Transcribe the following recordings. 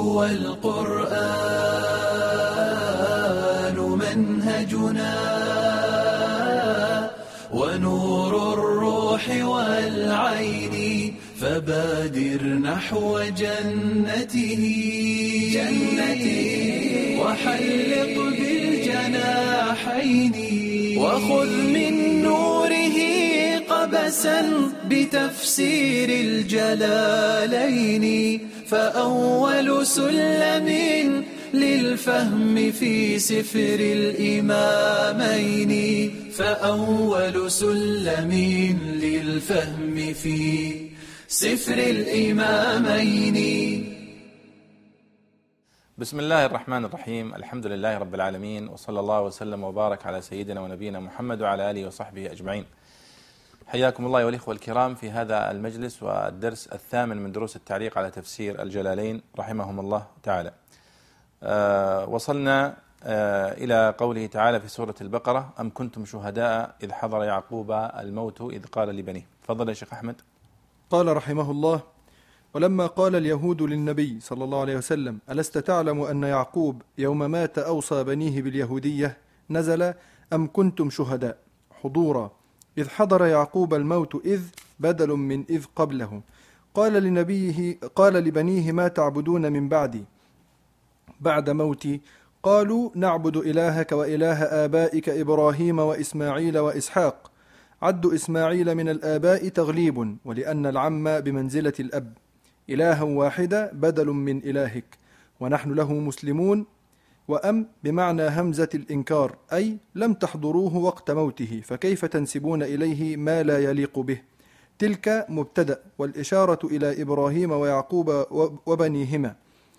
هو القرآن منهجنا ونور الروح والعين فبادر نحو جنته وحلق بالجناحين وخذ من نوره قبسا بتفسير الجلالين فأول سلم للفهم في سفر الإمامين فأول سلم للفهم في سفر الإمامين. بسم الله الرحمن الرحيم. الحمد لله رب العالمين، وصلى الله وسلم وبارك على سيدنا ونبينا محمد وعلى آله وصحبه أجمعين. حياكم الله والإخوة الكرام في هذا المجلس والدرس الثامن من دروس التعليق على تفسير الجلالين رحمهم الله تعالى. وصلنا إلى قوله تعالى في سورة البقرة: أم كنتم شهداء إذ حضر يعقوب الموت إذ قال لبنيه. تفضل يا شيخ أحمد. قال رحمه الله: ولما قال اليهود للنبي صلى الله عليه وسلم: ألست تعلم أن يعقوب يوم مات أوصى بنيه باليهودية، نزل: أم كنتم شهداء حضورا إذ حضر يعقوب الموت إذ بدل من إذ قبله. قال لبنيه: ما تعبدون من بعدي بعد موتي؟ قالوا: نعبد إلهك وإله آبائك إبراهيم وإسماعيل وإسحاق. عد إسماعيل من الآباء تغليب، ولأن العم بمنزلة الأب. إلها واحدة بدل من إلهك، ونحن له مسلمون. وأم بمعنى همزة الإنكار، أي لم تحضروه وقت موته، فكيف تنسبون إليه ما لا يليق به؟ تلك مبتدأ، والإشارة إلى إبراهيم ويعقوب وبنيهما،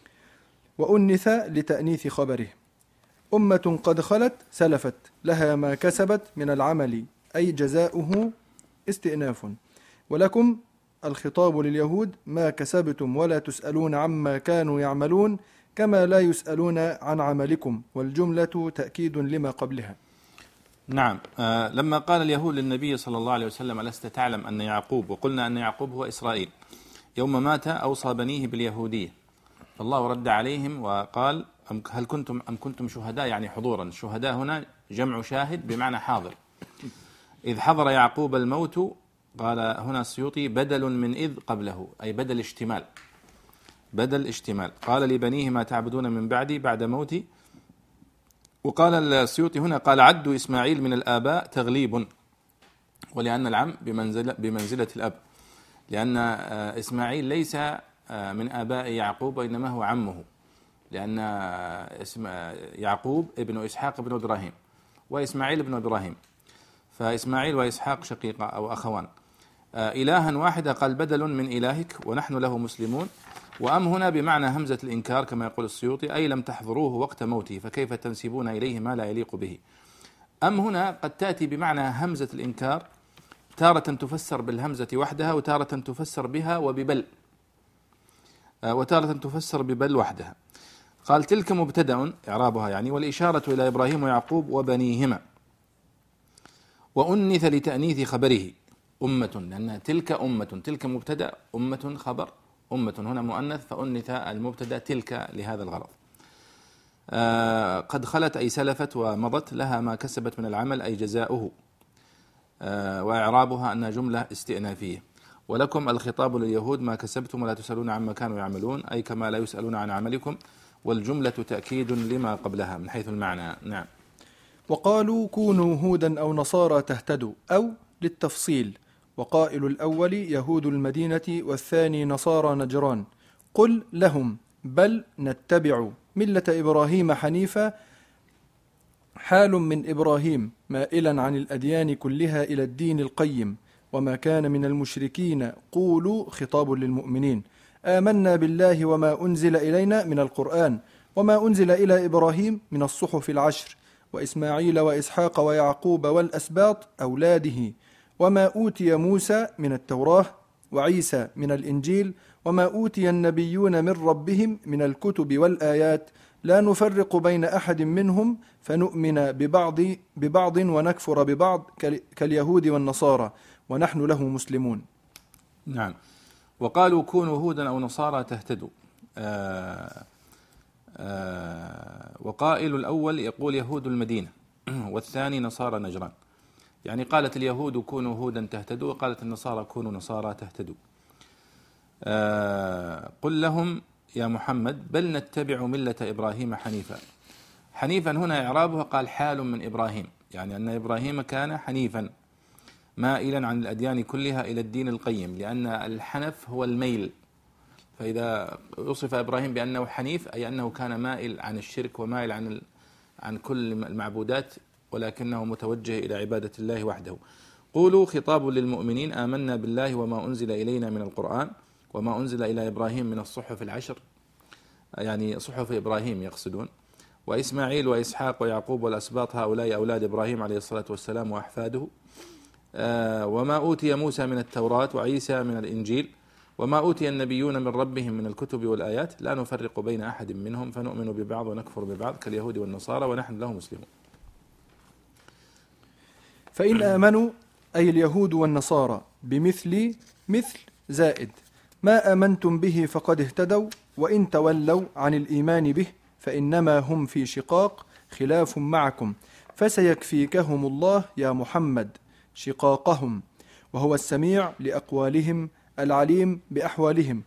وأنث لتأنيث خبره. أمة قد خلت سلفت لها ما كسبت من العمل، أي جزاؤه استئناف. ولكم الخطاب لليهود: ما كسبتم ولا تسألون عما كانوا يعملون، كما لا يسألون عن عملكم، والجملة تأكيد لما قبلها. نعم. لما قال اليهود للنبي صلى الله عليه وسلم: ألست تعلم أن يعقوب، وقلنا أن يعقوب هو إسرائيل، يوم مات أوصى بنيه باليهودية، فالله رد عليهم وقال: أم كنتم شهداء، يعني حضورا. الشهداء هنا جمع شاهد بمعنى حاضر. إذ حضر يعقوب الموت، قال هنا السيوطي: بدل من إذ قبله، أي بدل اشتمال. قال لبنيه: ما تعبدون من بعدي بعد موتي. وقال السيوطي هنا: قال: عد إسماعيل من الآباء تغليب، ولأن العم بمنزلة الأب، لأن إسماعيل ليس من آباء يعقوب، وإنما هو عمه، لأن اسم يعقوب ابن إسحاق ابن إبراهيم، وإسماعيل ابن إبراهيم، فإسماعيل وإسحاق شقيقة أو أخوان. إلها واحدة، قال: بدل من إلهك ونحن له مسلمون. وأم هنا بمعنى همزة الإنكار كما يقول السيوطي، أي لم تحضروه وقت موته، فكيف تنسبون إليه ما لا يليق به. أم هنا قد تأتي بمعنى همزة الإنكار، تارة تفسر بالهمزة وحدها، وتارة تفسر بها وببل، وتارة تفسر ببل وحدها. قال: تلك مبتدأ إعرابها يعني، والإشارة إلى إبراهيم ويعقوب وبنيهما، وأنث لتأنيث خبره أمة، لأن تلك أمة، تلك مبتدأ، أمة خبر، أمة هنا مؤنث، فأنث المبتدأ تلك لهذا الغرض. قد خلت أي سلفت ومضت، لها ما كسبت من العمل، أي جزاؤه. وإعرابها أنها جملة استئنافية. ولكم الخطاب لليهود: ما كسبتم ولا تسألون عما كانوا يعملون، أي كما لا يسألون عن عملكم، والجملة تأكيد لما قبلها من حيث المعنى. نعم. وقالوا: كونوا هودا أو نصارى تهتدوا، أو للتفصيل، وقائل الأول يهود المدينة والثاني نصارى نجران. قل لهم: بل نتبع ملة إبراهيم حنيفا، حال من إبراهيم مائلا عن الأديان كلها إلى الدين القيم، وما كان من المشركين. قولوا خطاب للمؤمنين: آمنا بالله وما أنزل إلينا من القرآن، وما أنزل إلى إبراهيم من الصحف العشر، وإسماعيل وإسحاق ويعقوب والأسباط أولاده، وما أوتي موسى من التوراة وعيسى من الإنجيل، وما أوتي النبيون من ربهم من الكتب والآيات، لا نفرق بين أحد منهم، فنؤمن ببعض ونكفر ببعض، كاليهود والنصارى، ونحن له مسلمون. نعم. وقالوا: كونوا هودا أو نصارى تهتدوا. وقائل الأول يقول يهود المدينة والثاني نصارى نجران. يعني قالت اليهود كونوا هودا تهتدوا، وقالت النصارى كونوا نصارى تهتدوا. قل لهم يا محمد بل نتبع ملة إبراهيم حنيفا. حنيفا هنا إعرابها قال حال من إبراهيم، يعني أن إبراهيم كان حنيفا مائلا عن الأديان كلها إلى الدين القيم، لأن الحنف هو الميل. فإذا وصف إبراهيم بأنه حنيف أي أنه كان مائل عن الشرك ومائل عن كل المعبودات، ولكنه متوجه إلى عبادة الله وحده. قولوا خطاب للمؤمنين آمنا بالله وما أنزل إلينا من القرآن وما أنزل إلى إبراهيم من الصحف العشر، يعني صحف إبراهيم يقصدون، وإسماعيل وإسحاق ويعقوب والأسباط هؤلاء أولاد إبراهيم عليه الصلاة والسلام وأحفاده، وما أوتي موسى من التوراة وعيسى من الإنجيل وما أوتي النبيون من ربهم من الكتب والآيات لا نفرق بين أحد منهم فنؤمن ببعض ونكفر ببعض كاليهود والنصارى ونحن له مسلمون. فإن آمنوا أي اليهود والنصارى بمثل مثل زائد ما آمنتم به فقد اهتدوا، وإن تولوا عن الإيمان به فإنما هم في شقاق خلاف معكم، فسيكفيكهم الله يا محمد شقاقهم، وهو السميع لأقوالهم العليم بأحوالهم،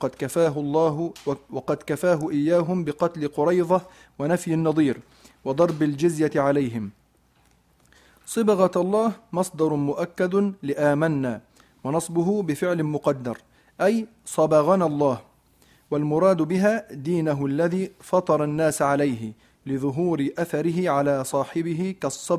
وقد كفاه إياهم بقتل قريظة ونفي النظير وضرب الجزية عليهم. صبغة الله مصدر مؤكد لآمنا، ونصبه بفعل مقدر أي صبغنا الله، والمراد بها دينه الذي فطر الناس عليه لظهور أثره على صاحبه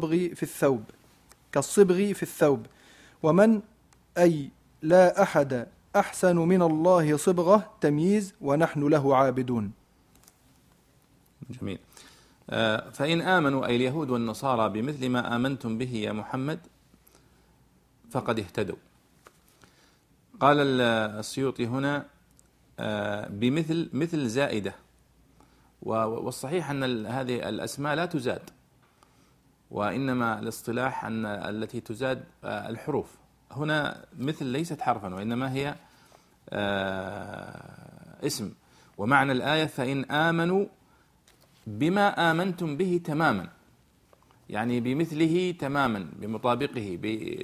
كالصبغ في الثوب. ومن أي لا أحد أحسن من الله صبغة تمييز ونحن له عابدون. جميل. فإن آمنوا أي اليهود والنصارى بمثل ما آمنتم به يا محمد فقد اهتدوا. قال السيوطي هنا بمثل مثل زائدة، والصحيح أن هذه الأسماء لا تزاد، وإنما الاصطلاح أن التي تزاد الحروف. هنا مثل ليست حرفا وإنما هي اسم. ومعنى الآية فإن آمنوا بما آمنتم به تماما، يعني بمثله تماما بمطابقه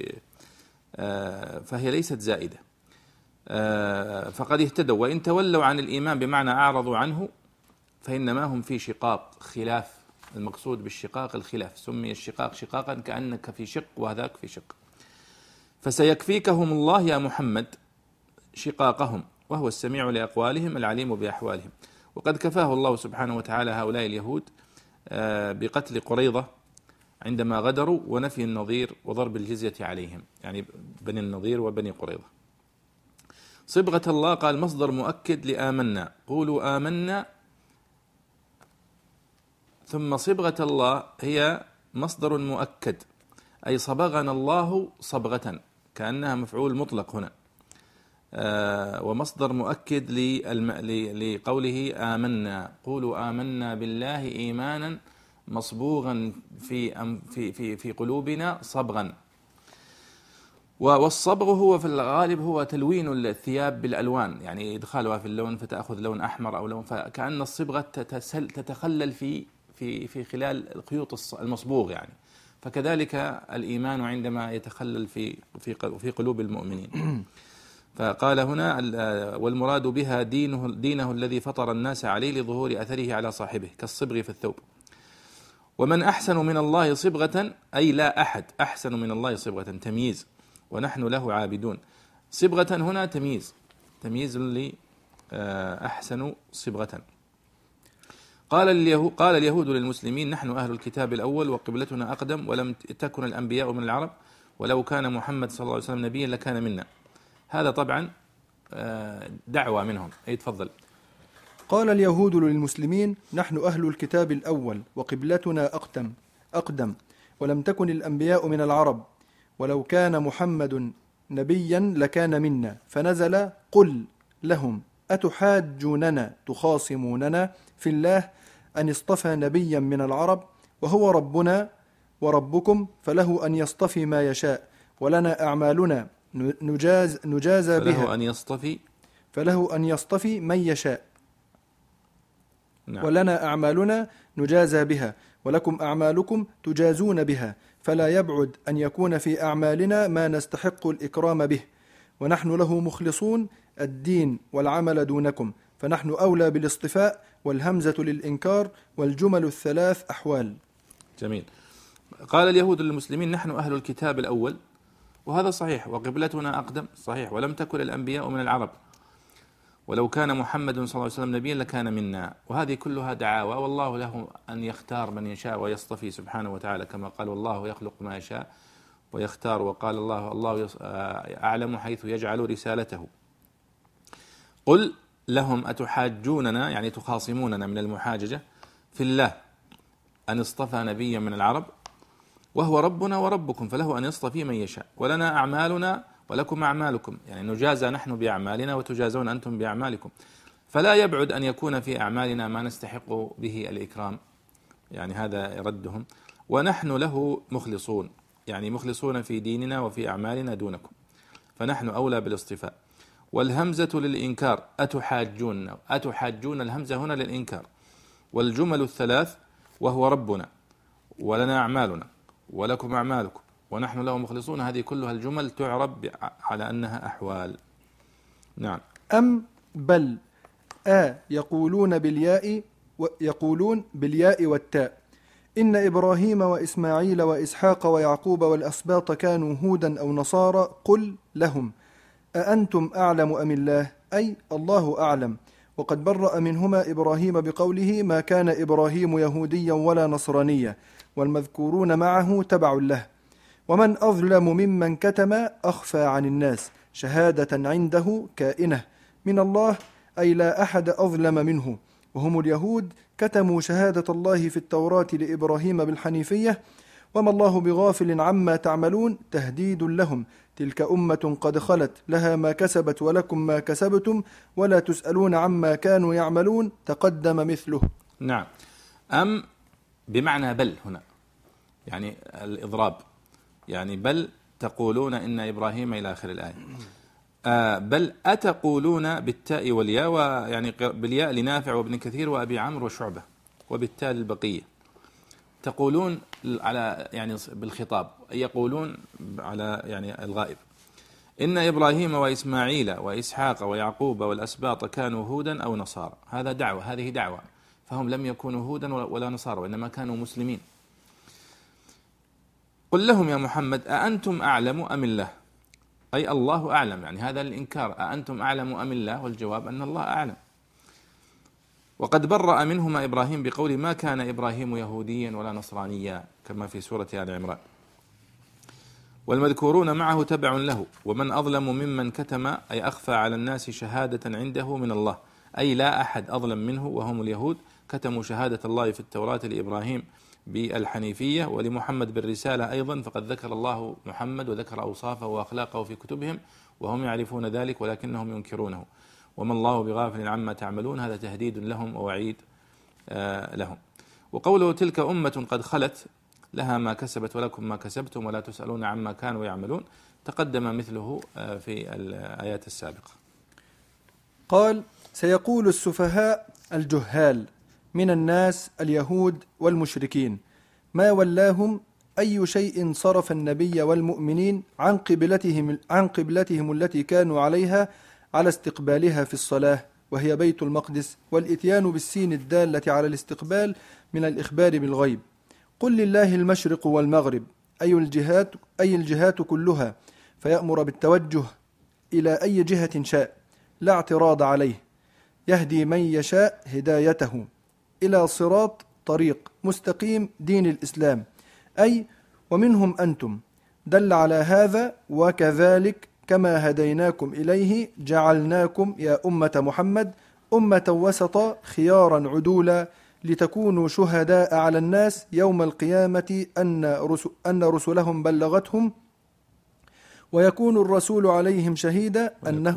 فهي ليست زائدة. فقد اهتدوا، وإن تولوا عن الإيمان بمعنى أعرضوا عنه فإنما هم في شقاق خلاف. المقصود بالشقاق الخلاف، سمي الشقاق شقاقا كأنك في شق وهذاك في شق. فسيكفيكهم الله يا محمد شقاقهم وهو السميع لأقوالهم العليم بأحوالهم. وقد كفاه الله سبحانه وتعالى هؤلاء اليهود بقتل قريظة عندما غدروا ونفي النظير وضرب الجزية عليهم، يعني بني النظير وبني قريظة. صبغة الله قال مصدر مؤكد لآمنا، قولوا آمنا، ثم صبغة الله هي مصدر مؤكد أي صبغنا الله صبغة، كأنها مفعول مطلق هنا، ومصدر مؤكد لقوله آمنا. قولوا آمنا بالله إيمانا مصبوغا في قلوبنا صبغا. والصبغ هو في الغالب هو تلوين الثياب بالألوان، يعني إدخالها في اللون فتأخذ لون أحمر أو لون، فكأن الصبغة تتخلل في خلال الخيوط المصبوغ يعني. فكذلك الإيمان عندما يتخلل في قلوب المؤمنين. فقال هنا والمراد بها دينه الذي فطر الناس عليه لظهور أثره على صاحبه كالصبغ في الثوب. ومن أحسن من الله صبغة أي لا أحد أحسن من الله صبغة، تمييز، ونحن له عابدون. صبغة هنا تمييز لأحسن صبغة. قال اليهود للمسلمين نحن أهل الكتاب الأول وقبلتنا أقدم ولم تكن الأنبياء من العرب ولو كان محمد صلى الله عليه وسلم نبيا لكان منا. هذا طبعا دعوة منهم. تفضل. قال اليهود للمسلمين نحن أهل الكتاب الأول وقبلتنا أقدم ولم تكن الأنبياء من العرب ولو كان محمد نبيا لكان منا، فنزل قل لهم أتحاجوننا تخاصموننا في الله أن اصطفى نبيا من العرب وهو ربنا وربكم، فله أن يصطفي ما يشاء ولنا أعمالنا نجازى بها، فله أن يصطفي من يشاء. نعم. ولنا أعمالنا نجازى بها ولكم أعمالكم تجازون بها، فلا يبعد أن يكون في أعمالنا ما نستحق الإكرام به، ونحن له مخلصون الدين والعمل دونكم، فنحن أولى بالاصطفاء، والهمزة للإنكار، والجمل الثلاث أحوال. جميل. قال اليهود للمسلمين نحن أهل الكتاب الأول، وهذا صحيح، وقبلتنا أقدم، صحيح، ولم تكن الأنبياء من العرب، ولو كان محمد صلى الله عليه وسلم نبيا لكان منا. وهذه كلها دعاوى، والله له أن يختار من يشاء ويصطفي سبحانه وتعالى، كما قال والله يخلق ما يشاء ويختار، وقال الله أعلم حيث يجعل رسالته. قل لهم أتحاجوننا، يعني تخاصموننا من المحاججة في الله، أن اصطفى نبيا من العرب وهو ربنا وربكم، فله أن يصطفي من يشاء، ولنا أعمالنا ولكم أعمالكم، يعني نجازى نحن بأعمالنا وتجازون أنتم بأعمالكم، فلا يبعد أن يكون في أعمالنا ما نستحق به الإكرام، يعني هذا ردهم. ونحن له مخلصون، يعني مخلصون في ديننا وفي أعمالنا دونكم، فنحن أولى بالاصطفاء. والهمزة للإنكار، أتحاجون الهمزة هنا للإنكار. والجمل الثلاث وهو ربنا ولنا أعمالنا ولكم أعمالكم ونحن له مخلصون، هذه كلها الجمل تعرب على أنها أحوال. نعم. أم بل يقولون بالياء والتاء. إن إبراهيم وإسماعيل وإسحاق ويعقوب والأسباط كانوا هودا أو نصارى. قل لهم أأنتم أعلم أم الله، أي الله أعلم. وقد برأ منهما إبراهيم بقوله ما كان إبراهيم يهوديا ولا نصرانيا، والمذكورون معه تبع له. ومن أظلم ممن كتم أخفى عن الناس شهادة عنده كائنة من الله، أي لا أحد أظلم منه. وهم اليهود كتموا شهادة الله في التوراة لإبراهيم بالحنيفية. وما الله بغافل عما تعملون، تهديد لهم. تلك أمة قد خلت لها ما كسبت ولكم ما كسبتم ولا تسألون عما كانوا يعملون، تقدم مثله. نعم. أم بمعنى بل هنا، يعني الإضراب، يعني بل تقولون إن إبراهيم إلى آخر الآية. بل أتقولون بالتاء والياء، ويعني بالياء لنافع وابن كثير وأبي عمرو وشعبة، وبالتاء البقية. تقولون على يعني بالخطاب، يقولون على يعني الغائب. إن إبراهيم وإسماعيل وإسحاق ويعقوب والأسباط كانوا هودا أو نصارى، هذا دعوة، هذه دعوة، فهم لم يكونوا هودا ولا نصارى، وإنما كانوا مسلمين. قل لهم يا محمد أأنتم أعلم أم الله، أي الله أعلم، يعني هذا الإنكار، أأنتم أعلم أم الله، والجواب أن الله أعلم. وقد برأ منهما إبراهيم بقول ما كان إبراهيم يهوديا ولا نصرانيا، كما في سورة آل عمران. والمذكورون معه تبع له. ومن أظلم ممن كتم، أي أخفى على الناس شهادة عنده من الله، أي لا أحد أظلم منه، وهم اليهود كتموا شهادة الله في التوراة لإبراهيم بالحنيفية ولمحمد بالرسالة أيضا، فقد ذكر الله محمد وذكر أوصافه وأخلاقه في كتبهم وهم يعرفون ذلك ولكنهم ينكرونه. وما الله بغافل عما تعملون، هذا تهديد لهم ووعيد لهم. وقوله تلك أمة قد خلت لها ما كسبت ولكم ما كسبتم ولا تسألون عما كانوا يعملون، تقدم مثله في الآيات السابقة. قال سيقول السفهاء الجهال من الناس اليهود والمشركين ما ولاهم أي شيء صرف النبي والمؤمنين عن قبلتهم التي كانوا عليها على استقبالها في الصلاة، وهي بيت المقدس، والإتيان بالسين الدالة على الاستقبال من الإخبار بالغيب. قل لله المشرق والمغرب، أي الجهات كلها، فيأمر بالتوجه إلى أي جهة شاء لا اعتراض عليه، يهدي من يشاء هدايته إلى صراط طريق مستقيم دين الإسلام، أي ومنهم أنتم، دل على هذا. وكذلك كما هديناكم إليه جعلناكم يا أمة محمد أمة وسطا خيارا عدولا لتكونوا شهداء على الناس يوم القيامة أن رسلهم بلغتهم ويكون الرسول عليهم شهيدا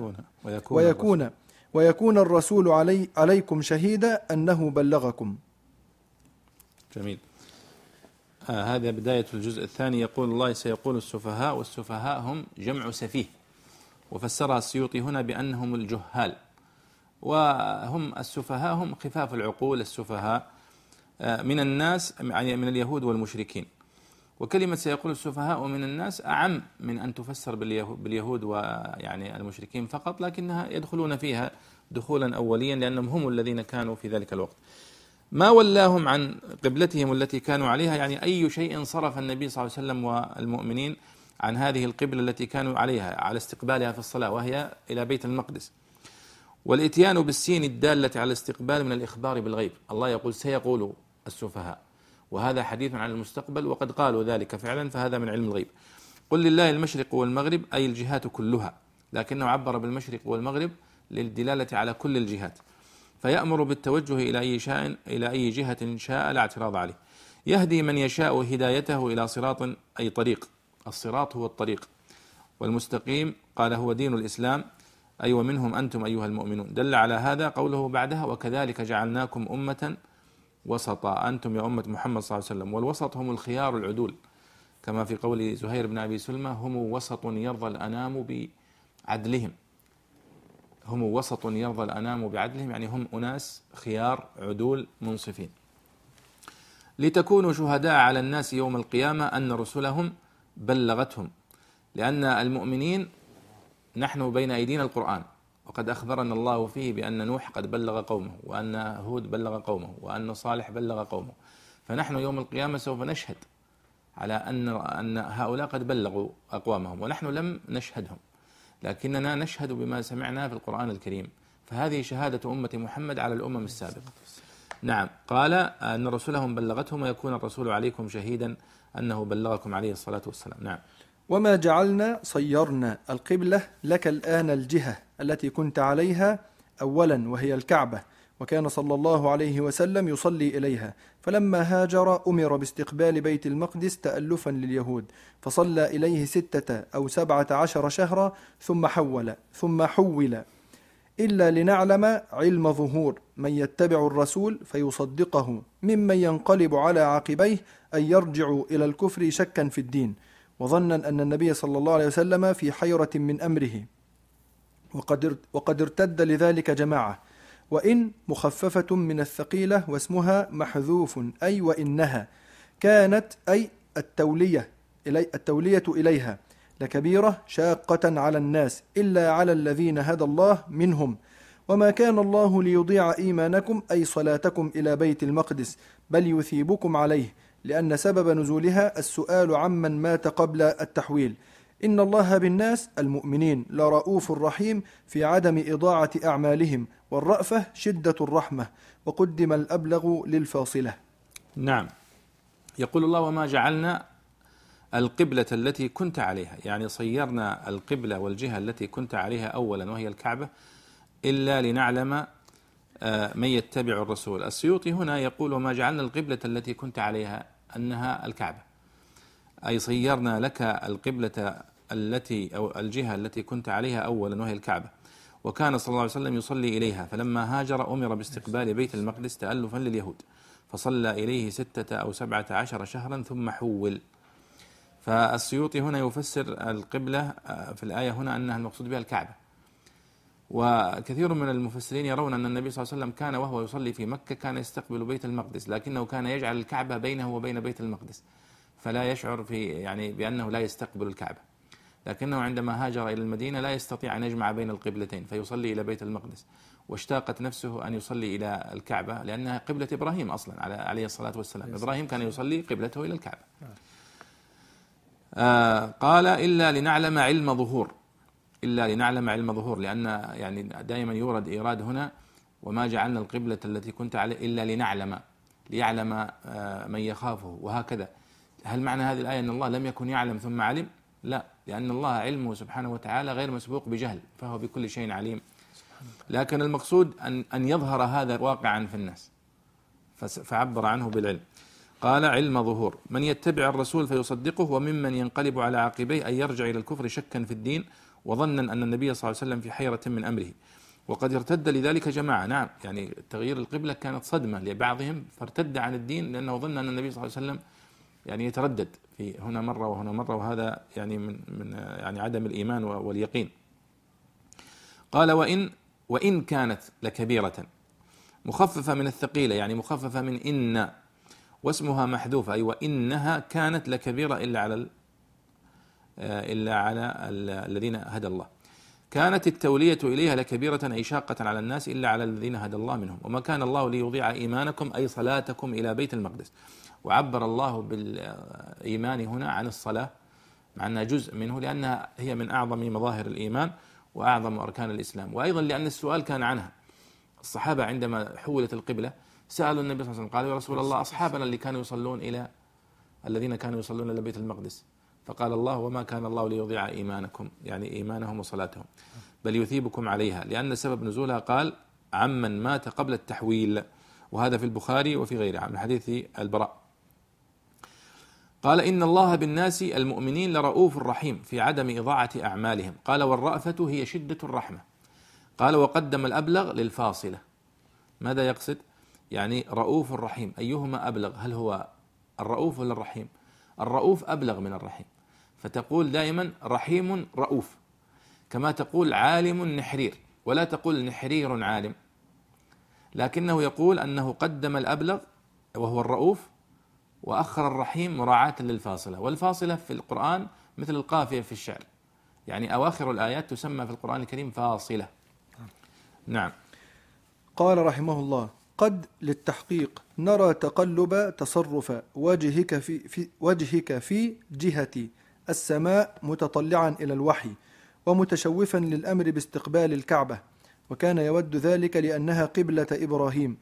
ويكون الرسول عليكم شهيدا أنه بلغكم. جميل. هذا بداية الجزء الثاني. يقول الله سيقول السفهاء، والسفهاء هم جمع سفيه، وفسرها السيوطي هنا بأنهم الجهال، وهم السفهاء هم خفاف العقول السفهاء من الناس، يعني من اليهود والمشركين. وكلمة سيقول السفهاء من الناس أعم من أن تفسر باليهود ويعني المشركين فقط، لكنها يدخلون فيها دخولا أوليا لأنهم هم الذين كانوا في ذلك الوقت. ما ولاهم عن قبلتهم التي كانوا عليها، يعني أي شيء صرف النبي صلى الله عليه وسلم والمؤمنين عن هذه القبلة التي كانوا عليها على استقبالها في الصلاة، وهي إلى بيت المقدس. والإتيان بالسين الدالة على الاستقبال من الإخبار بالغيب. الله يقول سيقول السفهاء، وهذا حديث عن المستقبل وقد قالوا ذلك فعلا، فهذا من علم الغيب. قل لله المشرق والمغرب، أي الجهات كلها، لكنه عبر بالمشرق والمغرب للدلالة على كل الجهات. فيأمر بالتوجه إلى أي جهة شاء لا اعتراض عليه. يهدي من يشاء هدايته إلى صراط، أي طريق. الصراط هو الطريق، والمستقيم قال هو دين الإسلام، أي ومنهم أنتم أيها المؤمنون. دل على هذا قوله بعدها وكذلك جعلناكم أمة وسطا، أنتم يا أمة محمد صلى الله عليه وسلم. والوسط هم الخيار العدول، كما في قول زهير بن أبي سلمة هم وسط يرضى الأنام بعدلهم. هم وسط يرضى الأنام بعدلهم، يعني هم أناس خيار عدول منصفين. لتكونوا شهداء على الناس يوم القيامة أن رسلهم بلغتهم، لأن المؤمنين نحن بين أيدينا القرآن، وقد أخبرنا الله فيه بأن نوح قد بلغ قومه، وأن هود بلغ قومه، وأن صالح بلغ قومه. فنحن يوم القيامة سوف نشهد على أن هؤلاء قد بلغوا أقوامهم، ونحن لم نشهدهم، لكننا نشهد بما سمعنا في القرآن الكريم. فهذه شهادة أمة محمد على الأمم السابقة. نعم، قال أن رسلهم بلغتهم ويكون الرسول عليكم شهيدا أنه بلغكم عليه الصلاة والسلام. نعم. وما جعلنا صيرنا القبلة لك الآن الجهة التي كنت عليها أولا وهي الكعبة، وكان صلى الله عليه وسلم يصلي إليها، فلما هاجر أمر باستقبال بيت المقدس تألفا لليهود، فصلى إليه 6 أو 17 شهرا ثم حول إلا لنعلم علم ظهور من يتبع الرسول فيصدقه ممن ينقلب على عقبيه أن يرجع إلى الكفر شكا في الدين، وظنا أن النبي صلى الله عليه وسلم في حيرة من أمره، وقد ارتد لذلك جماعة، وإن مخففة من الثقيلة واسمها محذوف، أي وإنها كانت، أي التولية إليها لكبيرة شاقة على الناس إلا على الذين هدى الله منهم، وما كان الله ليضيع إيمانكم أي صلاتكم إلى بيت المقدس، بل يثيبكم عليه، لأن سبب نزولها السؤال عمن مات قبل التحويل. إن الله بالناس المؤمنين لرؤوف رحيم في عدم إضاعة أعمالهم، والرأفة شدة الرحمة، وقدم الأبلغ للفاصلة. نعم، يقول الله وما جعلنا القبلة التي كنت عليها، يعني صيرنا القبلة والجهة التي كنت عليها أولا وهي الكعبة إلا لنعلم من يتبع الرسول. السيوطي هنا يقول وما جعلنا القبلة التي كنت عليها أنها الكعبة، أي صيرنا لك القبلة التي أو الجهة التي كنت عليها أولا وهي الكعبة، وكان صلى الله عليه وسلم يصلي إليها، فلما هاجر أمر باستقبال بيت المقدس تألفا لليهود، فصلى إليه 6 أو 17 شهرا ثم حول. فالسيوطي هنا يفسر القبلة في الآية هنا أنها المقصود بها الكعبة، وكثير من المفسرين يرون أن النبي صلى الله عليه وسلم كان وهو يصلي في مكة كان يستقبل بيت المقدس، لكنه كان يجعل الكعبة بينه وبين بيت المقدس، فلا يشعر بأنه لا يستقبل الكعبة، لكنه عندما هاجر إلى المدينة لا يستطيع أن يجمع بين القبلتين فيصلي إلى بيت المقدس، واشتاقت نفسه أن يصلي إلى الكعبة لأنها قبلة إبراهيم أصلا عليه الصلاة والسلام. إبراهيم كان يصلي قبلته إلى الكعبة. قال إلا لنعلم علم ظهور، إلا لنعلم علم ظهور، لأن يعني دائما يورد إيراد هنا وما جعلنا القبلة التي كنت عليه إلا لنعلم، ليعلم من يخافه، وهكذا. هل معنى هذه الآية أن الله لم يكن يعلم ثم علم؟ لا، لأن الله علمه سبحانه وتعالى غير مسبوق بجهل، فهو بكل شيء عليم، لكن المقصود أن يظهر هذا واقعا في الناس، فعبر عنه بالعلم. قال علم ظهور من يتبع الرسول فيصدقه وممن ينقلب على عقبيه أن يرجع إلى الكفر شكا في الدين وظنا أن النبي صلى الله عليه وسلم في حيرة من أمره، وقد ارتد لذلك جماعة. نعم، يعني تغيير القبلة كانت صدمة لبعضهم فارتد عن الدين لأنه ظن أن النبي صلى الله عليه وسلم يعني يتردد في هنا مرة وهنا مرة، وهذا يعني من يعني عدم الإيمان واليقين. قال وإن كانت لكبيرة، مخففة من الثقيلة، يعني مخففة من إن، واسمها محذوف، أي وإنها كانت لكبيرة إلا على الذين هدى الله. كانت التولية إليها لكبيرة أي شاقة على الناس إلا على الذين هدى الله منهم. وما كان الله ليضيع إيمانكم أي صلاتكم إلى بيت المقدس. وعبر الله بالإيمان هنا عن الصلاة مع أنها جزء منه، لأنها هي من أعظم مظاهر الإيمان وأعظم أركان الإسلام، وأيضا لأن السؤال كان عنها. الصحابة عندما حولت القبلة سألوا النبي صلى الله عليه وسلم، قالوا يا رسول الله أصحابنا الذين كانوا يصلون إلى بيت المقدس، فقال الله وما كان الله ليضيع إيمانكم، يعني إيمانهم وصلاتهم، بل يثيبكم عليها، لأن سبب نزولها قال عمن مات قبل التحويل، وهذا في البخاري وفي غيره من حديث البراء. قال إن الله بالناس المؤمنين لرؤوف رحيم في عدم إضاعة أعمالهم. قال والرأفة هي شدة الرحمة. قال وقدم الأبلغ للفاصلة. ماذا يقصد؟ يعني رؤوف الرحيم أيهما أبلغ؟ هل هو الرؤوف ولا الرحيم؟ الرؤوف أبلغ من الرحيم، فتقول دائما رحيم رؤوف، كما تقول عالم نحرير، ولا تقول نحرير عالم، لكنه يقول أنه قدم الأبلغ وهو الرؤوف وأخر الرحيم مراعاة للفاصلة. والفاصلة في القرآن مثل القافية في الشعر، يعني أواخر الآيات تسمى في القرآن الكريم فاصلة. نعم. قال رحمه الله قد للتحقيق نرى تقلب تصرف وجهك في جهة السماء متطلعا إلى الوحي ومتشوفا للأمر باستقبال الكعبة، وكان يود ذلك لأنها قبلة إبراهيم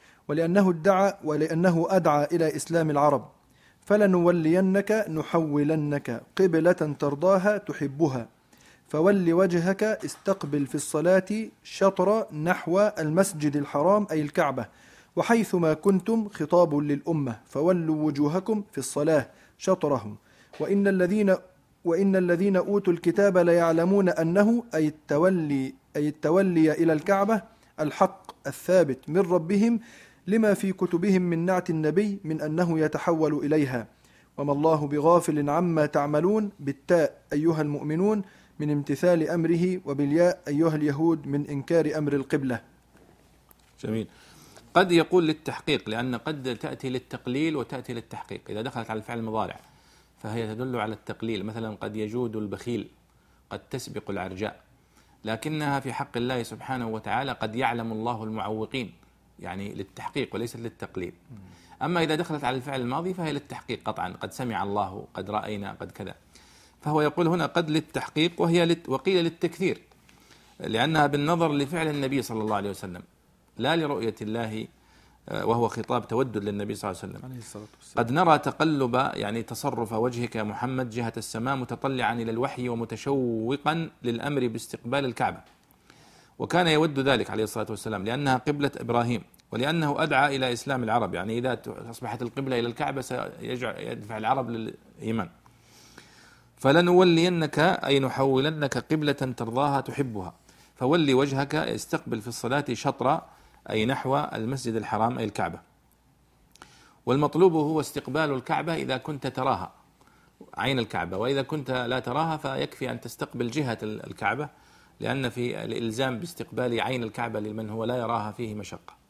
ولأنه أدعى إلى إسلام العرب، فلنولينك نحولنك قبلة ترضاها تحبها، فول وجهك استقبل في الصلاة شطر نحو المسجد الحرام أي الكعبة، وحيثما كنتم خطاب للأمة فولوا وجوهكم في الصلاة شطره، وإن الذين أوتوا الكتاب ليعلمون أنه أي التولي إلى الكعبة الحق الثابت من ربهم، لما في كتبهم من نعت النبي من أنه يتحول إليها، وما الله بغافل عما تعملون بالتاء أيها المؤمنون من امتثال أمره، وبالياء أيها اليهود من إنكار أمر القبلة. جميل. قد يقول للتحقيق، لأن قد تأتي للتقليل وتأتي للتحقيق. إذا دخلت على الفعل المضارع فهي تدل على التقليل، مثلا قد يجود البخيل، قد تسبق العرجاء، لكنها في حق الله سبحانه وتعالى قد يعلم الله المعوقين، يعني للتحقيق وليست للتقليل. أما إذا دخلت على الفعل الماضي فهي للتحقيق قطعا، قد سمع الله، قد رأينا، قد كذا. فهو يقول هنا قد للتحقيق وقيل للتكثير، لأنها بالنظر لفعل النبي صلى الله عليه وسلم لا لرؤية الله، وهو خطاب تودد للنبي صلى الله عليه وسلم. قد نرى تقلب يعني تصرف وجهك يا محمد جهة السماء متطلعا إلى الوحي ومتشوقا للأمر باستقبال الكعبة، وكان يود ذلك عليه الصلاة والسلام لأنها قبلة إبراهيم، ولأنه أدعى إلى إسلام العرب، يعني إذا أصبحت القبلة إلى الكعبة سيدفع العرب للإيمان. فلنولينك أي نحولنك قبلة ترضاها تحبها، فولي وجهك استقبل في الصلاة شطر أي نحو المسجد الحرام أي الكعبة. والمطلوب هو استقبال الكعبة إذا كنت تراها عين الكعبة، وإذا كنت لا تراها فيكفي أن تستقبل جهة الكعبة، لأن في الإلزام باستقبال عين الكعبة لمن هو لا يراها فيه مشقة.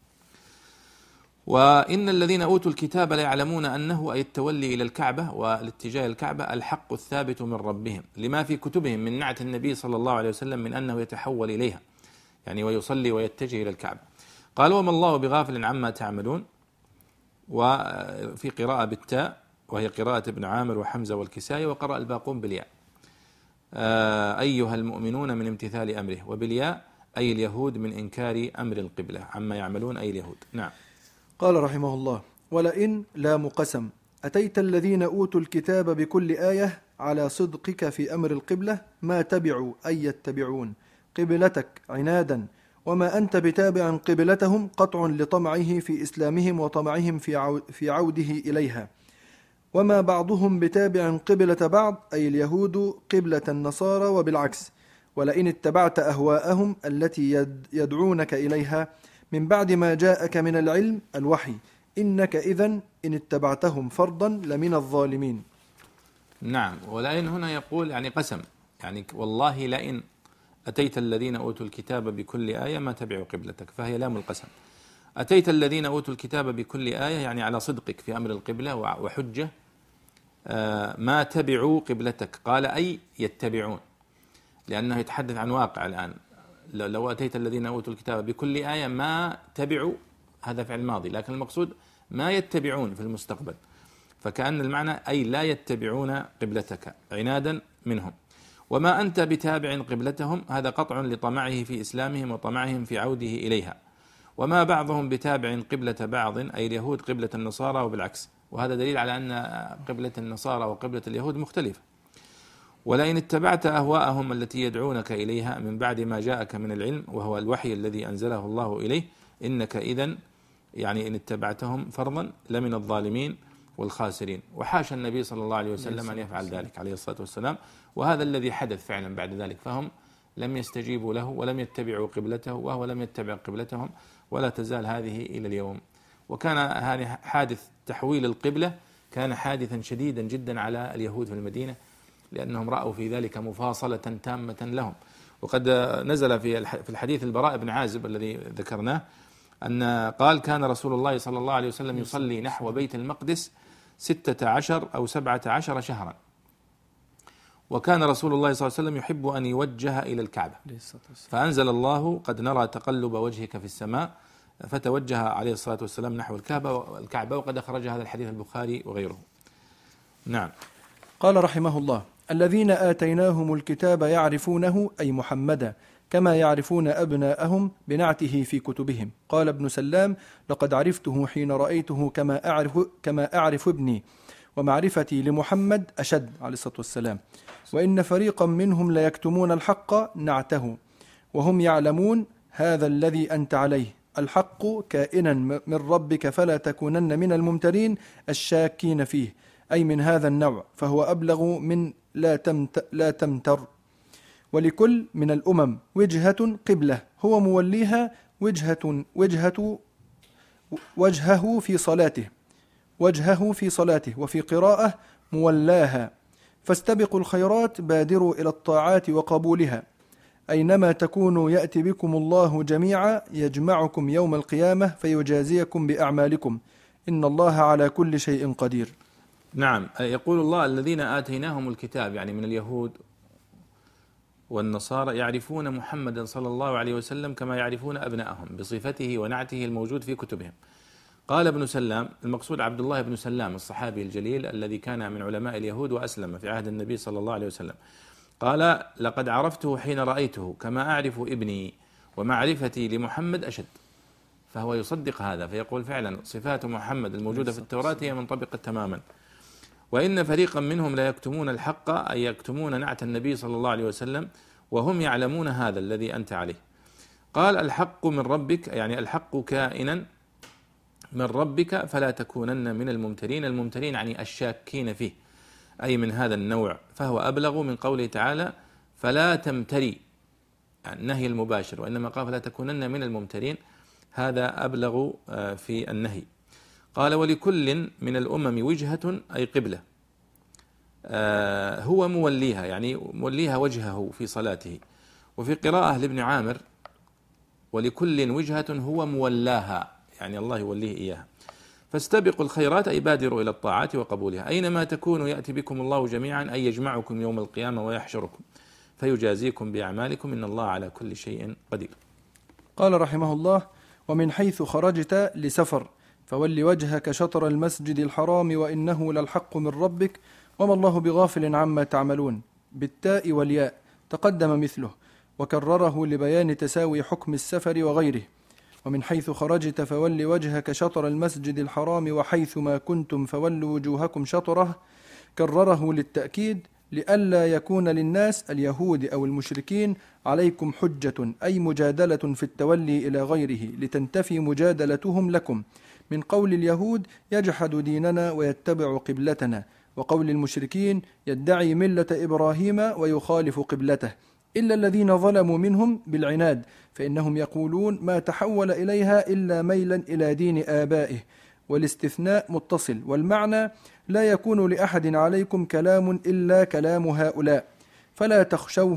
وإن الذين أوتوا الكتاب ليعلمون أنه أي التولي إلى الكعبة والاتجاه الكعبة الحق الثابت من ربهم، لما في كتبهم من نعت النبي صلى الله عليه وسلم من أنه يتحول إليها، يعني ويصلي ويتجه إلى الكعبة. قال وما الله بغافل عما تعملون، وفي قراءة بالتاء وهي قراءة ابن عامر وحمزة والكسائي، وقرأ الباقون بالياء أيها المؤمنون من امتثال أمره، وبالياء أي اليهود من إنكار أمر القبلة عما يعملون أي اليهود. نعم. قال رحمه الله ولئن لام قسم أتيت الذين أوتوا الكتاب بكل آية على صدقك في أمر القبلة ما تبعوا أي يتبعون قبلتك عنادا، وما أنت بتابع قبلتهم قطع لطمعه في إسلامهم وطمعهم في عوده إليها، وما بعضهم بتابع قبلة بعض أي اليهود قبلة النصارى وبالعكس، ولئن اتبعت أهواءهم التي يدعونك إليها من بعد ما جاءك من العلم الوحي إنك إذن إن اتبعتهم فرضا لمن الظالمين. نعم. ولئن هنا يقول يعني قسم، يعني والله لئن أتيت الذين أوتوا الكتاب بكل آية ما تبعوا قبلتك، فهي لام القسم. أتيت الذين أوتوا الكتاب بكل آية يعني على صدقك في أمر القبلة وحجة، ما تبعوا قبلتك، قال أي يتبعون، لأنه يتحدث عن واقع الآن. لو أتيت الذين أوتوا الكتاب بكل آية ما تبعوا، هذا فعل ماضي، لكن المقصود ما يتبعون في المستقبل، فكأن المعنى أي لا يتبعون قبلتك عنادا منهم. وما أنت بتابع قبلتهم، هذا قطع لطمعه في إسلامهم وطمعهم في عوده إليها. وما بعضهم بتابع قبلة بعض، أي اليهود قبلة النصارى وبالعكس، وهذا دليل على أن قبلة النصارى وقبلة اليهود مختلفة. ولئن اتبعت أهواءهم التي يدعونك إليها من بعد ما جاءك من العلم وهو الوحي الذي أنزله الله إليه، إنك إذن يعني إن اتبعتهم فرضا لمن الظالمين والخاسرين. وحاشا النبي صلى الله عليه وسلم أن يفعل ذلك عليه الصلاة والسلام، وهذا الذي حدث فعلا بعد ذلك، فهم لم يستجيبوا له ولم يتبعوا قبلته وهو لم يتبع قبلتهم، ولا تزال هذه إلى اليوم. وكان هذا حادث تحويل القبلة كان حادثا شديدا جدا على اليهود في المدينة، لأنهم رأوا في ذلك مفاصلة تامة لهم. وقد نزل في الحديث البراء بن عازب الذي ذكرناه أن قال كان رسول الله صلى الله عليه وسلم يصلي نحو بيت المقدس 16 أو 17 شهرا، وكان رسول الله صلى الله عليه وسلم يحب أن يوجه إلى الكعبة، فأنزل الله قد نرى تقلب وجهك في السماء، فتوجه عليه الصلاة والسلام نحو الكعبة، وقد أخرج هذا الحديث البخاري وغيره. نعم. قال رحمه الله: الذين آتيناهم الكتاب يعرفونه أي محمدا كما يعرفون أبناءهم بنعته في كتبهم. قال ابن سلام: لقد عرفته حين رأيته كما أعرف ابني، ومعرفتي لمحمد أشد عليه الصلاة والسلام. وإن فريقا منهم ليكتمون الحق نعته وهم يعلمون هذا الذي أنت عليه، الحق كائنا من ربك فلا تكونن من الممترين الشاكين فيه، أي من هذا النوع، فهو أبلغ من لا تمتر. ولكل من الأمم وجهة قبلة هو موليها وجهه في صلاته، وفي قراءة مولاها. فاستبقوا الخيرات بادروا إلى الطاعات وقبولها، أينما تكونوا يأتي بكم الله جميعا يجمعكم يوم القيامة فيجازيكم بأعمالكم، إن الله على كل شيء قدير. نعم. يقول الله: الذين آتيناهم الكتاب، يعني من اليهود والنصارى، يعرفون محمدا صلى الله عليه وسلم كما يعرفون أبنائهم بصفته ونعته الموجود في كتبهم. قال ابن سلام، المقصود عبد الله بن سلام الصحابي الجليل الذي كان من علماء اليهود وأسلم في عهد النبي صلى الله عليه وسلم، قال: لقد عرفته حين رأيته كما أعرف ابني، ومعرفتي لمحمد أشد. فهو يصدق هذا، فيقول فعلا صفات محمد الموجودة في التوراة هي منطبقة تماما. وإن فريقا منهم لا يكتمون الحق، أي يكتمون نعت النبي صلى الله عليه وسلم، وهم يعلمون هذا الذي أنت عليه. قال: الحق من ربك، يعني الحق كائنا من ربك فلا تكونن من الممترين. الممترين يعني الشاكين فيه، أي من هذا النوع، فهو أبلغ من قوله تعالى فلا تمتري، يعني النهي المباشر، وإنما قال فلا تكونن من الممترين، هذا أبلغ في النهي. قال: ولكل من الأمم وجهة أي قبلة هو موليها، يعني موليها وجهه في صلاته. وفي قراءة لابن عامر: ولكل وجهة هو مولاها، يعني الله يوليه إياها. فاستبقوا الخيرات أي بادروا إلى الطاعات وقبولها، أينما تكونوا يأتي بكم الله جميعا، أي يجمعكم يوم القيامة ويحشركم فيجازيكم بأعمالكم، إن الله على كل شيء قدير. قال رحمه الله: ومن حيث خرجت لسفر فول وجهك شطر المسجد الحرام وإنه للحق من ربك وما الله بغافل عما تعملون، بالتاء والياء تقدم مثله، وكرره لبيان تساوي حكم السفر وغيره. ومن حيث خرجت فول وجهك شطر المسجد الحرام وحيث ما كنتم فولوا وجوهكم شطره، كرره للتأكيد لئلا يكون للناس اليهود أو المشركين عليكم حجة، أي مجادلة في التولي إلى غيره لتنتفي مجادلتهم لكم، من قول اليهود يجحد ديننا ويتبع قبلتنا، وقول المشركين يدعي ملة إبراهيم ويخالف قبلته، إلا الذين ظلموا منهم بالعناد، فإنهم يقولون ما تحول إليها إلا ميلا إلى دين آبائه، والاستثناء متصل، والمعنى لا يكون لأحد عليكم كلام إلا كلام هؤلاء، فلا تخشوهم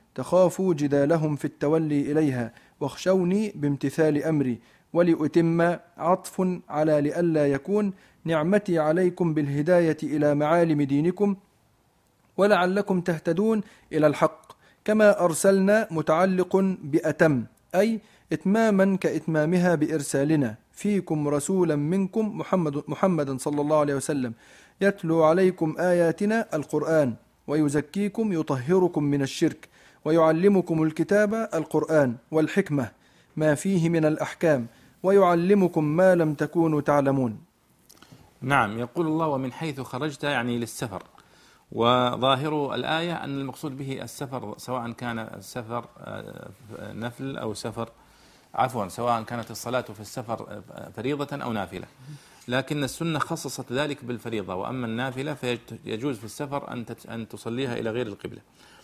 تخافوا جدالهم في التولي إليها، واخشوني بامتثال أمري، ولأتم عطف على لئلا يكون نعمتي عليكم بالهداية إلى معالم دينكم ولعلكم تهتدون إلى الحق، كما أرسلنا متعلق بأتم، أي إتماما كإتمامها بإرسالنا فيكم رسولا منكم محمد صلى الله عليه وسلم يتلو عليكم آياتنا القرآن ويزكيكم يطهركم من الشرك ويعلمكم الكتاب القرآن والحكمة ما فيه من الأحكام ويعلمكم ما لم تكونوا تعلمون. نعم، يقول الله ومن حيث خرجت يعني للسفر، وظاهر الآية أن المقصود به السفر سواء كان السفر نفل أو سواء كانت الصلاة في السفر فريضة أو نافلة، لكن السنة خصصت ذلك بالفريضة، وأما النافلة فيجوز في السفر أن تصليها إلى غير القبلة.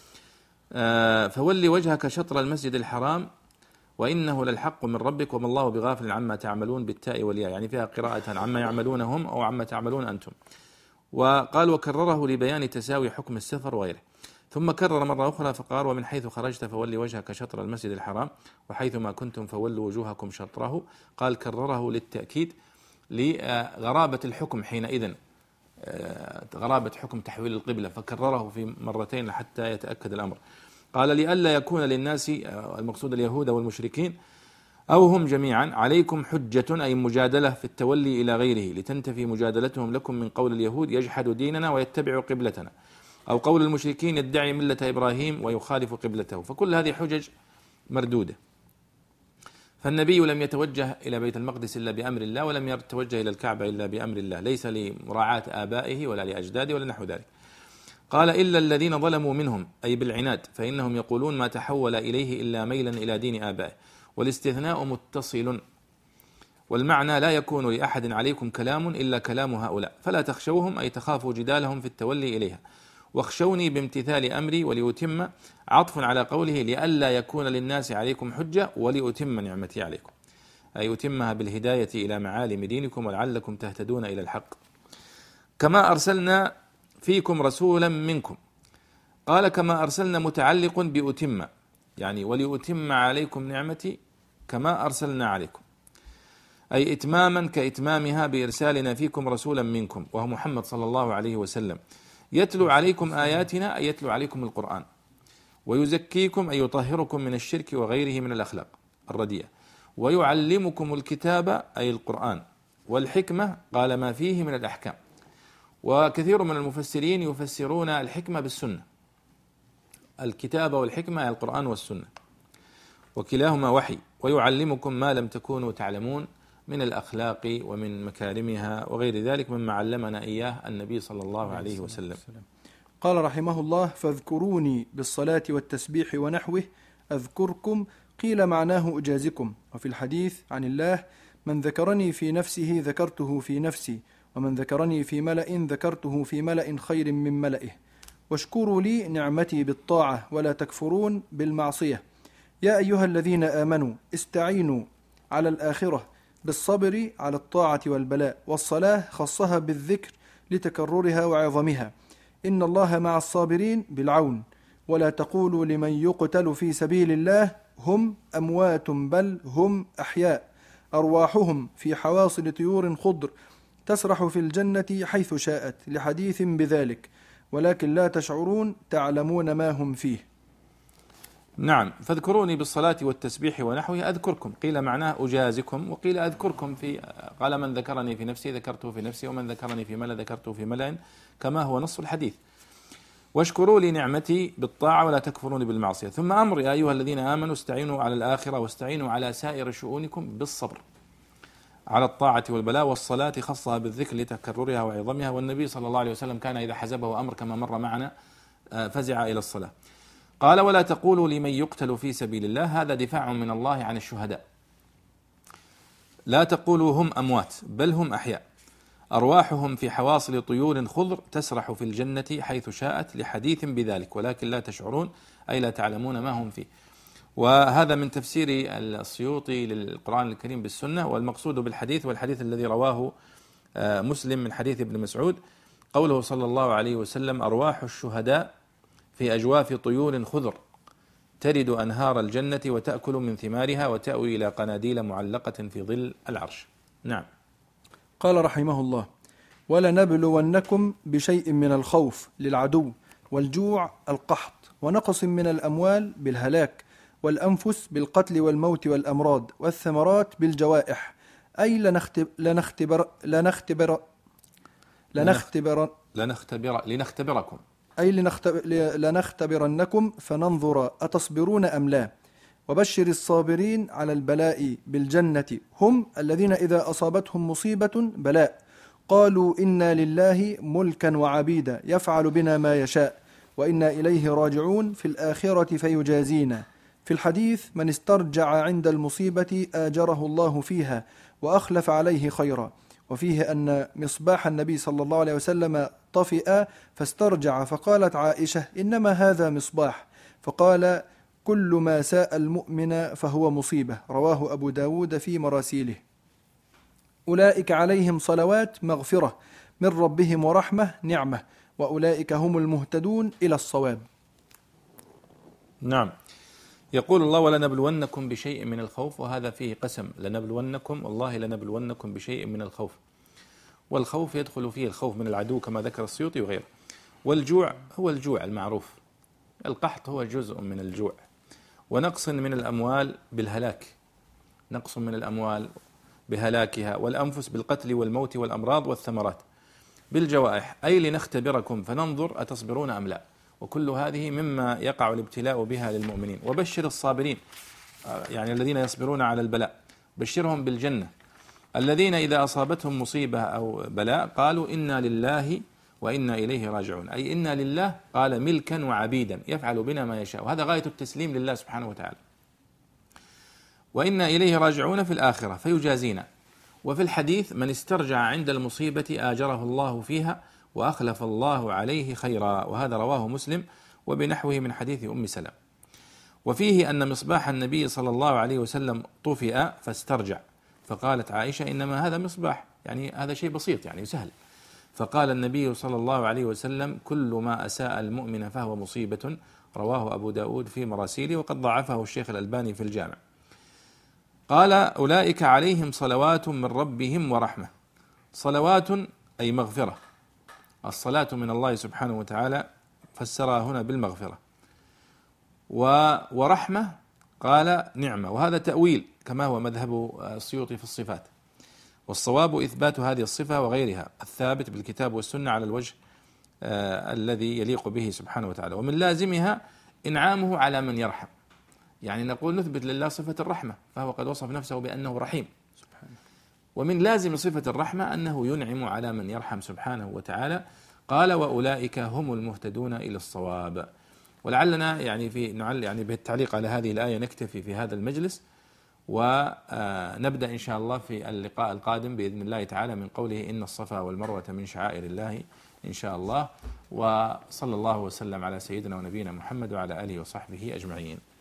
فولي وجهك شطر المسجد الحرام وإنه للحق من ربك وما الله بغافل عما تعملون بالتاء والياء، يعني فيها قراءة عما يعملون هم أو عما تعملون أنتم. وقال وكرره لبيان تساوي حكم السفر وغيره، ثم كرر مرة أخرى فقال ومن حيث خرجت فولي وجهك شطر المسجد الحرام وحيث ما كنتم فولوا وجوهكم شطره. قال كرره للتأكيد لغرابة الحكم حينئذ، غرابة حكم تحويل القبلة، فكرره في مرتين حتى يتأكد الأمر. قال لئلا يكون للناس، المقصود اليهود والمشركين أو هم جميعا، عليكم حجة أي مجادلة في التولي إلى غيره، لتنتفي مجادلتهم لكم من قول اليهود يجحد ديننا ويتبع قبلتنا، أو قول المشركين يدعي ملة إبراهيم ويخالف قبلته، فكل هذه حجج مردودة. فالنبي لم يتوجه إلى بيت المقدس إلا بأمر الله، ولم يتوجه إلى الكعبة إلا بأمر الله، ليس لمراعاة آبائه ولا لأجداده ولا نحو ذلك. قال إلا الذين ظلموا منهم أي بالعناد، فإنهم يقولون ما تحول إليه إلا ميلا إلى دين آبائه، والاستثناء متصل، والمعنى لا يكون لأحد عليكم كلام إلا كلام هؤلاء، فلا تخشوهم أي تخافوا جدالهم في التولي إليها، واخشوني بامتثال أمري، وليتم عطف على قوله لئلا يكون للناس عليكم حجة وليتم نعمتي عليكم، أي يتمها بالهداية إلى معالم دينكم ولعلكم تهتدون إلى الحق. كما أرسلنا فيكم رسولا منكم، قال كما أرسلنا متعلق بأتم، يعني وليتم عليكم نعمتي كما أرسلنا عليكم، أي إتماما كإتمامها بإرسالنا فيكم رسولا منكم وهو محمد صلى الله عليه وسلم يتلو عليكم آياتنا أي يتلو عليكم القرآن، ويزكيكم أي يطهركم من الشرك وغيره من الأخلاق الرديئة، ويعلمكم الكتاب أي القرآن، والحكمة قال ما فيه من الأحكام. وكثير من المفسرين يفسرون الحكمة بالسنة، الكتاب والحكمة أي القرآن والسنة، وكلاهما وحي، ويعلمكم ما لم تكونوا تعلمون من الأخلاق ومن مكارمها وغير ذلك مما علمنا إياه النبي صلى الله عليه وسلم. قال رحمه الله فاذكروني بالصلاة والتسبيح ونحوه أذكركم، قيل معناه أجازكم. وفي الحديث عن الله من ذكرني في نفسه ذكرته في نفسي، ومن ذكرني في ملأ ذكرته في ملأ خير من ملئه. واشكروا لي نعمتي بالطاعة ولا تكفرون بالمعصية. يا أيها الذين آمنوا استعينوا على الآخرة بالصبر على الطاعة والبلاء، والصلاة خصها بالذكر لتكررها وعظمها. إن الله مع الصابرين بالعون. ولا تقولوا لمن يقتل في سبيل الله هم أموات بل هم أحياء أرواحهم في حواصل طيور خضر تسرح في الجنة حيث شاءت، لحديث بذلك ولكن لا تشعرون تعلمون ما هم فيه. نعم، فاذكروني بالصلاة والتسبيح ونحوه أذكركم، قيل معناه أجازكم، وقيل أذكركم قال من ذكرني في نفسي ذكرته في نفسي، ومن ذكرني في ملأ ذكرته في ملأ، كما هو نص الحديث. واشكروا لي نعمتي بالطاعة ولا تكفرون بالمعصية. ثم أمر يا أيها الذين آمنوا استعينوا على الآخرة واستعينوا على سائر شؤونكم بالصبر على الطاعة والبلاء، والصلاة خصها بالذكر لتكررها وعظمها. والنبي صلى الله عليه وسلم كان إذا حزبه أمر كما مر معنا فزع إلى الصلاة. قال ولا تقولوا لمن يقتل في سبيل الله، هذا دفاع من الله عن الشهداء. لا تقولوا هم أموات بل هم أحياء أرواحهم في حواصل طيور خضر تسرح في الجنة حيث شاءت، لحديث بذلك ولكن لا تشعرون أي لا تعلمون ما هم فيه. وهذا من تفسير السيوطي للقرآن الكريم بالسنة. والمقصود بالحديث والحديث الذي رواه مسلم من حديث ابن مسعود قوله صلى الله عليه وسلم أرواح الشهداء في أجواف طيور خضر ترد أنهار الجنة وتأكل من ثمارها وتأوي إلى قناديل معلقة في ظل العرش. نعم. قال رحمه الله: ولنبلونكم بشيء من الخوف للعدو، والجوع القحط، ونقص من الأموال بالهلاك، والأنفس بالقتل والموت والأمراض، والثمرات بالجوائح، أي لنختبركم. أي لنختبرنكم فننظر أتصبرون أم لا. وبشر الصابرين على البلاء بالجنة هم الذين إذا أصابتهم مصيبة بلاء قالوا إنا لله ملكا وعبيدا يفعل بنا ما يشاء وإنا إليه راجعون في الآخرة فيجازينا. في الحديث: من استرجع عند المصيبة آجره الله فيها وأخلف عليه خيرا. وفيه أن مصباح النبي صلى الله عليه وسلم طفئ فاسترجع، فقالت عائشة: إنما هذا مصباح. فقال: كل ما ساء المؤمن فهو مصيبة. رواه أبو داود في مراسيله. أولئك عليهم صلوات مغفرة من ربهم ورحمة نعمة، وأولئك هم المهتدون إلى الصواب. نعم. يقول الله: ولنبلونكم بشيء من الخوف، وهذا فيه قسم، لنبلونكم، والله لنبلونكم بشيء من الخوف. والخوف يدخل فيه الخوف من العدو كما ذكر السيوطي وغيره. والجوع هو الجوع المعروف، القحط هو جزء من الجوع. ونقص من الأموال بالهلاك، نقص من الأموال بهلاكها، والأنفس بالقتل والموت والأمراض والثمرات بالجوائح، أي لنختبركم فننظر أتصبرون أم لا. وكل هذه مما يقع الابتلاء بها للمؤمنين. وبشر الصابرين، يعني الذين يصبرون على البلاء، بشرهم بالجنة. الذين إذا أصابتهم مصيبة أو بلاء قالوا إنا لله وإنا إليه راجعون، أي إنا لله قال ملكا وعبيدا يفعل بنا ما يشاء، وهذا غاية التسليم لله سبحانه وتعالى. وإنا إليه راجعون في الآخرة فيجازينا. وفي الحديث: من استرجع عند المصيبة آجره الله فيها وأخلف الله عليه خيرا، وهذا رواه مسلم وبنحوه من حديث أم سلمة. وفيه أن مصباح النبي صلى الله عليه وسلم طفئ فاسترجع، فقالت عائشة: إنما هذا مصباح، يعني هذا شيء بسيط يعني سهل. فقال النبي صلى الله عليه وسلم: كل ما أساء المؤمن فهو مصيبة. رواه أبو داود في مراسيله، وقد ضعفه الشيخ الألباني في الجامع. قال: أولئك عليهم صلوات من ربهم ورحمة. صلوات أي مغفرة، الصلاة من الله سبحانه وتعالى فسرها هنا بالمغفرة. ورحمة قال نعمة، وهذا تأويل كما هو مذهب السيوطي في الصفات. والصواب إثبات هذه الصفة وغيرها الثابت بالكتاب والسنة على الوجه الذي يليق به سبحانه وتعالى. ومن لازمها إنعامه على من يرحم، يعني نقول نثبت لله صفة الرحمة، فهو قد وصف نفسه بأنه رحيم سبحانه. ومن لازم صفة الرحمة أنه ينعم على من يرحم سبحانه وتعالى. قال: وأولئك هم المهتدون إلى الصواب. ولعلنا يعني بالتعليق على هذه الآية نكتفي في هذا المجلس، ونبدأ إن شاء الله في اللقاء القادم بإذن الله تعالى من قوله: إن الصفا والمروة من شعائر الله إن شاء الله. وصلى الله وسلم على سيدنا ونبينا محمد وعلى آله وصحبه أجمعين.